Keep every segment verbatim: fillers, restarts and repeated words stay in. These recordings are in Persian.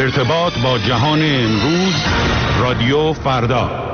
ارتباط با جهان امروز، رادیو فردا.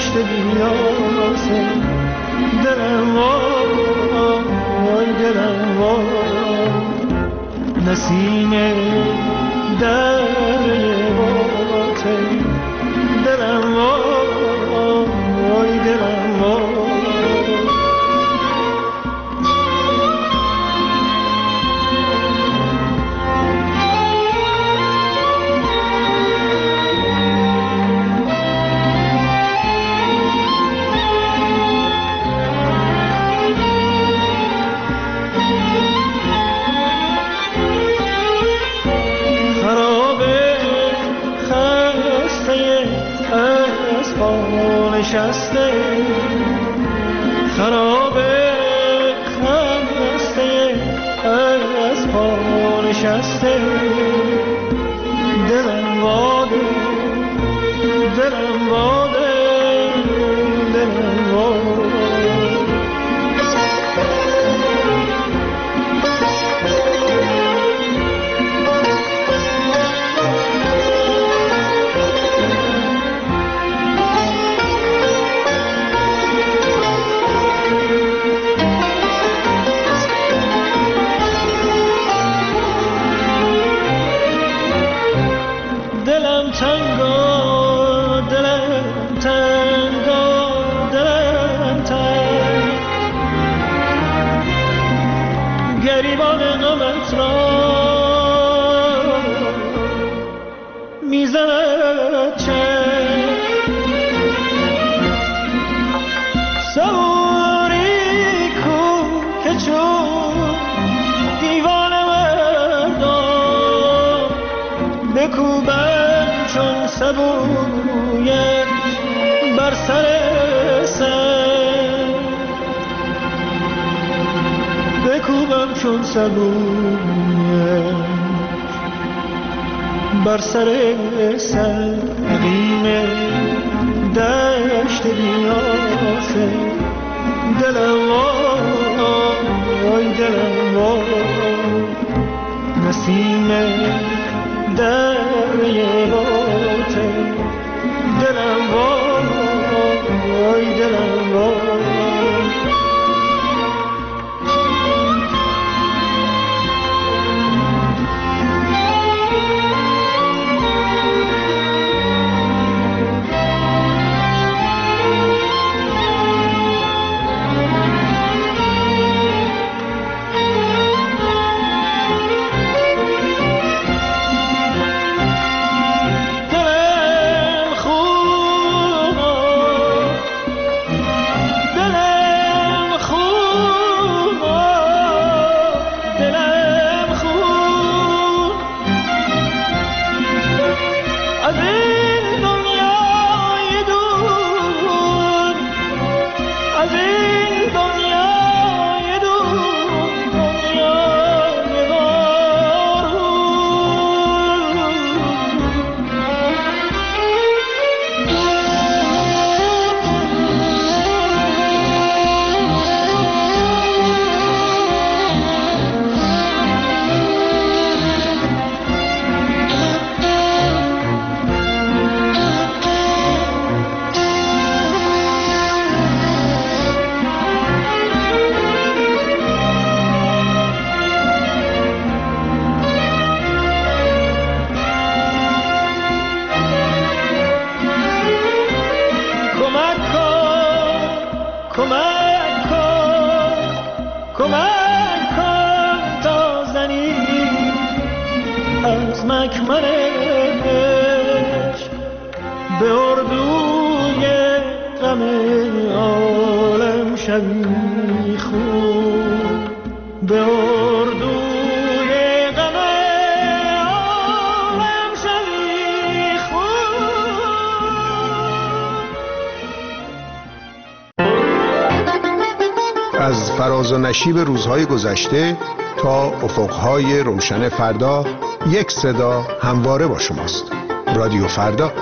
دشت بیاسه دلم وای دلم وای نسیم دره باته دلم وای دلم وای نشسته خرابه خسته از پا نشسته دلم واده دلم واده دلم واده گریبان غمت را میزند چه سواری کو که چون دیوان مردم بکوبم چون سبویت بر سر سر بکوبم چون سبویت بر سر سر عقیم دشت بیاسه دلم وای دلم وای نسیم دره باته دلم وای دلم وای به اردوی غم عالم شبی خون به اردوی غم عالم شبی خون. از فراز و نشیب روزهای گذشته تا افقهای روشن فردا، یک صدا همواره با شماست. رادیو فردا.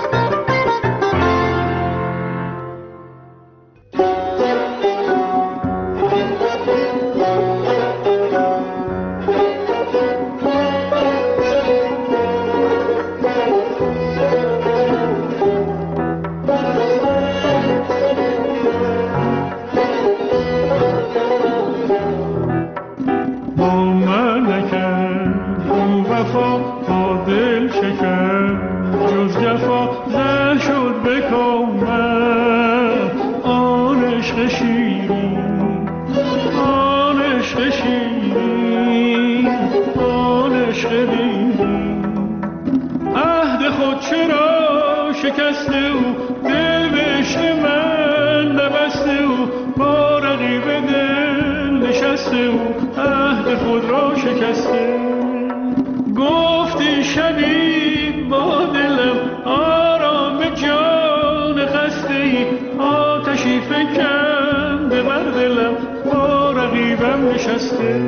عشق شیرین آن عشق شیرین آن عشق دیرین عهد خود چرا شکسته او دل به عشق من نبسته او با رقیب دل نشسته او عهد خود را شکسته گفتی شبی با دلم آرام جان خسته ای آتشی فکنده بر دلم با رقیبم نشسته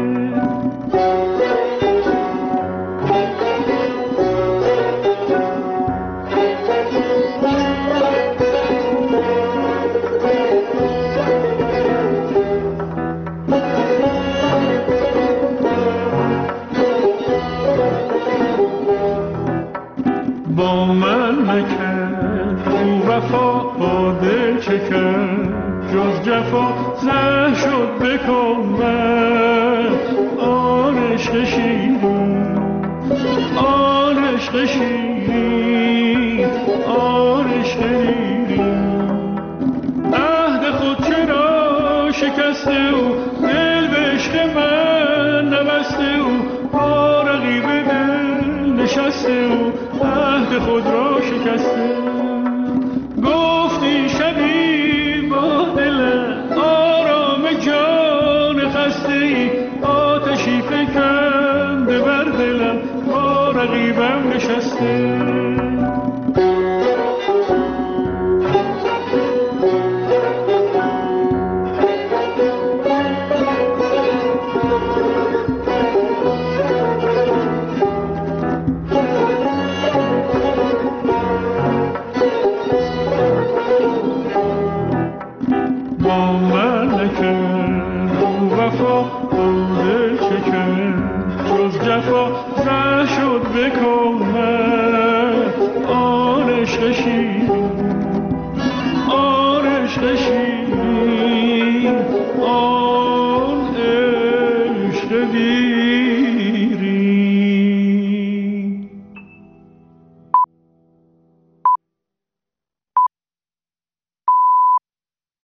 با من نکرد او وفا با دل چه کرد جز جفا زه شد بکن من آن عشق شیرین آن عشق شیرین آن عشق دیرین عهد خود چرا شکسته او دل به عشق من نبسته او با رقیب دل نشسته او عهد خود را شکسته گفتی شبی با دل آرام جان خسته ای آتشی فکنده بر دلم با رقیبم نشسته با